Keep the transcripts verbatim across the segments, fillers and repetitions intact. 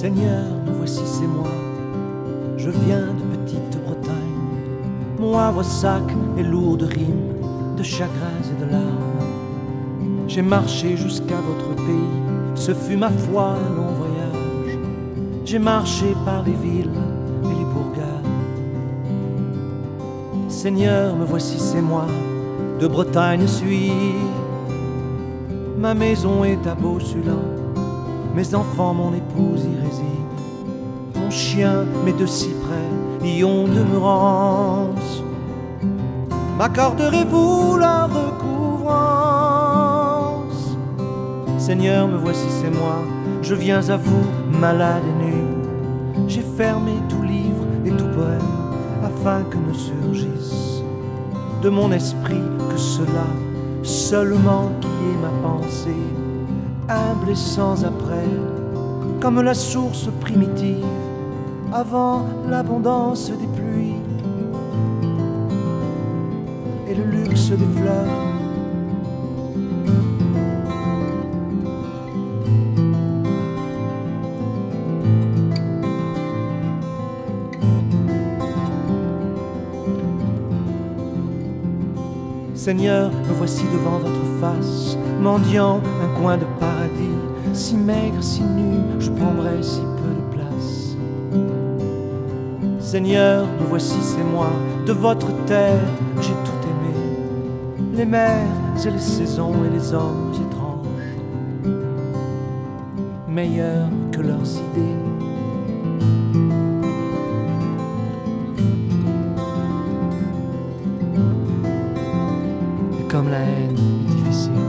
Seigneur, me voici, c'est moi. Je viens de petite Bretagne. Mon havre sac est lourd de rimes, de chagrins et de larmes. J'ai marché jusqu'à votre pays, ce fut ma foi un long voyage. J'ai marché par les villes et les bourgades. Seigneur, me voici, c'est moi, de Bretagne suis. Ma maison est à Beausulan, mes enfants, mon épouse y réside. Mon chien, mes deux cyprès y ont demeurance. M'accorderez-vous la recouvrance? Seigneur, me voici, c'est moi, je viens à vous, malade et nu. J'ai fermé tout livre et tout poème, afin que ne surgisse de mon esprit que cela seulement qui est ma pensée, humble et sans après, comme la source primitive avant l'abondance des pluies et le luxe des fleurs. Seigneur, me voici devant votre face, mendiant un coin de paradis, si maigre, si nu, je prendrai si peu de place. Seigneur, me voici, c'est moi, de votre terre, j'ai tout aimé, les mers et les saisons et les hommes étranges, meilleurs que leurs idées. Comme la haine est difficile.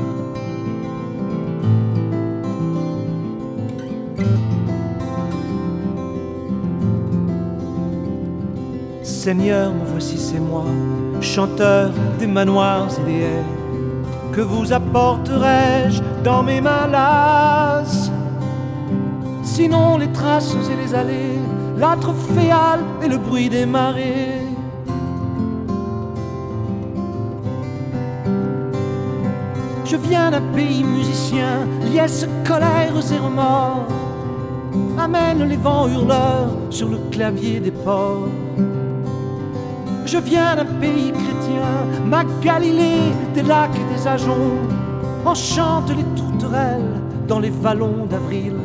Seigneur, me voici, c'est moi, chanteur des manoirs et des haies. Que vous apporterai-je dans mes mains lasses? Sinon les traces et les allées, l'âtre féal et le bruit des marées. Je viens d'un pays musicien, liesse, colère et remords. Amène les vents hurleurs sur le clavier des ports. Je viens d'un pays chrétien, ma Galilée des lacs et des ajoncs enchante les tourterelles dans les vallons d'avril.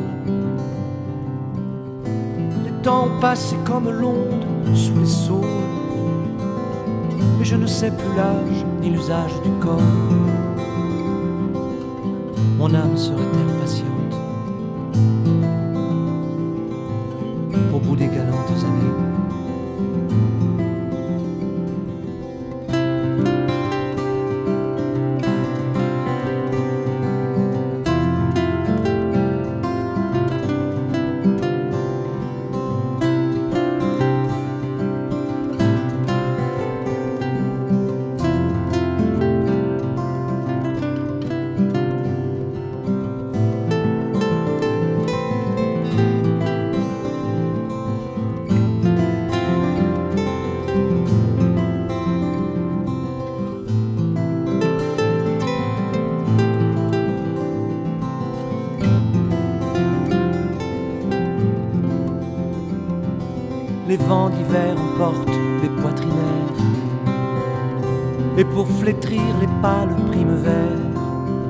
Les temps ont passé comme l'onde sous les saules, et je ne sais plus l'âge ni l'usage du corps. Mon âme serait-elle patiente au bout des galantes années? Les vents d'hiver emportent les poitrinaires, et pour flétrir les pâles primes verts,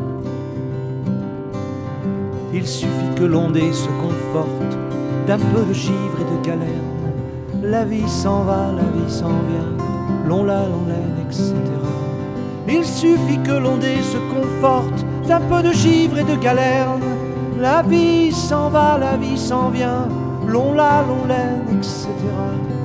il suffit que l'ondée se conforte d'un peu de givre et de galerne. La vie s'en va, la vie s'en vient, l'on la, l'on l'aime, et cetera. Il suffit que l'ondée se conforte d'un peu de givre et de galerne. La vie s'en va, la vie s'en vient, l'on la, l'on l'aime, et cetera.